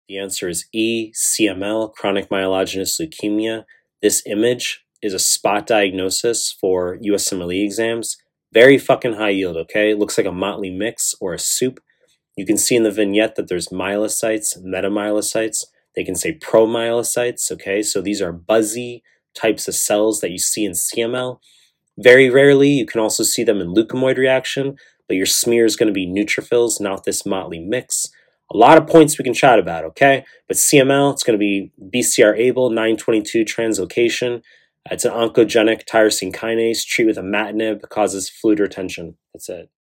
The answer is E, CML, chronic myelogenous leukemia. This image is a spot diagnosis for USMLE exams. Very fucking high yield, okay? It looks like a motley mix or a soup. You can see in the vignette that there's myelocytes, metamyelocytes. They can say promyelocytes, okay? So these are buzzy types of cells that you see in CML. Very rarely, you can also see them in leukemoid reaction, but your smear is going to be neutrophils, not this motley mix. A lot of points we can chat about, okay? But CML, it's going to be BCR-ABL 922 translocation. It's an oncogenic tyrosine kinase. Treat with imatinib, causes fluid retention. That's it.